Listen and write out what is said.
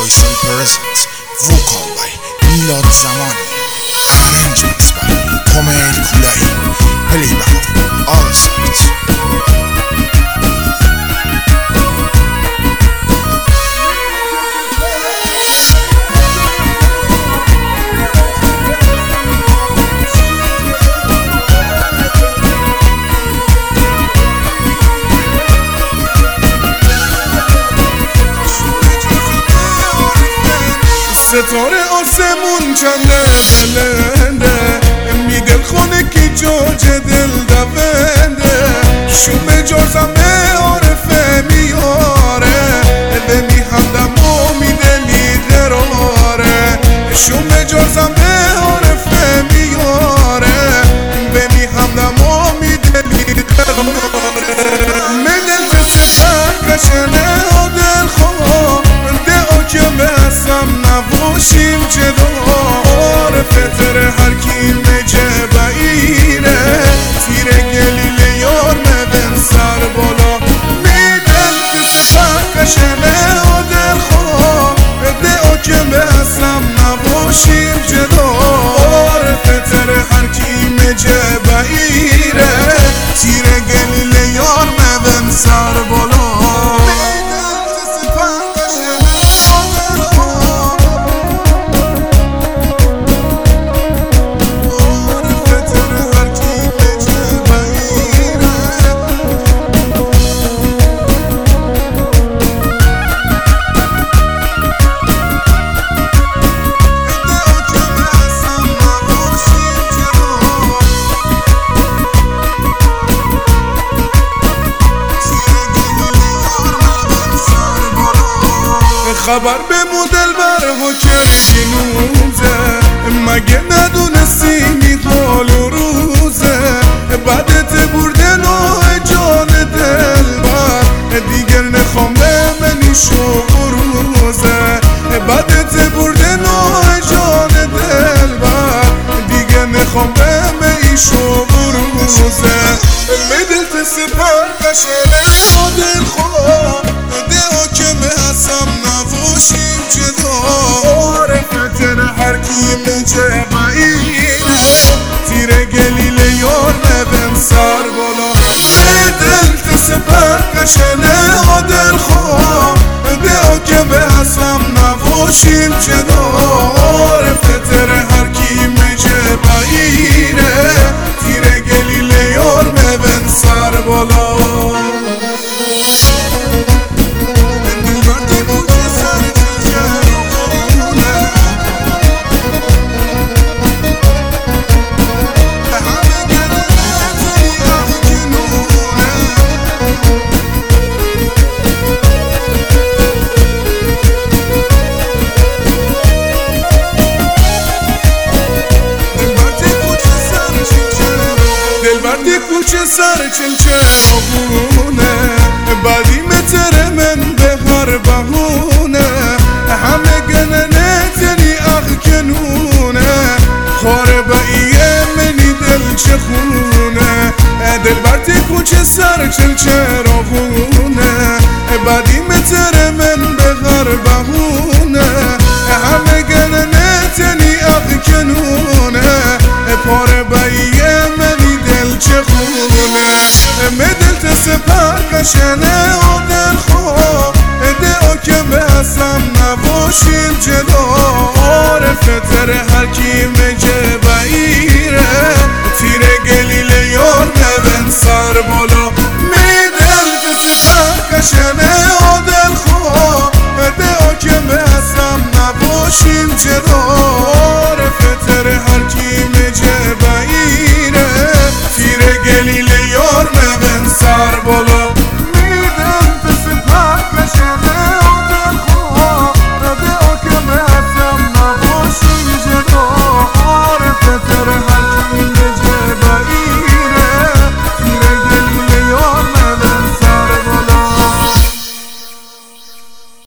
collaboration present vocal by میلاد زمانی arrangements by کمیل کولایی playback all sides ستاره آسمون چنده بلنده می دل خونه کی جوجه دل دونده شوم جازم به عارفه میاره به می همدم و می دلی قراره شوم جازم به عارفه میاره به می همدم و می دلی قراره مدل به سفر کشنه و دل خواه ده که بسم نباشیم جدا عارفتر هر کی مجه بایره تیر گلیل یار مدن سر بالا میدل که سفر کشنه و دل خواه ده که بسم نباشیم جدا عارفتر هر کی مجه بایره تیر گلیل یار مدن سر بالا خبر به مدل بر حکم جنوزه مگه ندونستی می حال و روزه بعدت برده نوع جان دل بر دیگر نخوام به منی شو روزه بعدت برده نوع جان دل بر دیگر نخوام به منی شو روزه میدل سپر کشنه و دل خواه ده که بسم نباشیم جدا عارفتر هر کی مجه بایره تیر گلیل یار مدن سر بالا دل سپر کشنه و دل خواه ده که بسم نباشیم جدا عارفتر هر کی مجه بایره تیر گلیل یار مدن سر بالا کوچه سر چنچه آبونه بعدی متر من به هر بهونه همه گننه تنی اخ کنونه خاره باییه منی دل چه خونه دل برتی کوچه سر چنچه آبونه بعدی متر من به هر بهونه همه گننه تنی اخ کنونه پاره باییه منی دل چه خونه مدل سپر کشنه و دل خواه ده که بسم نباشیم جدا عارفتر هر کی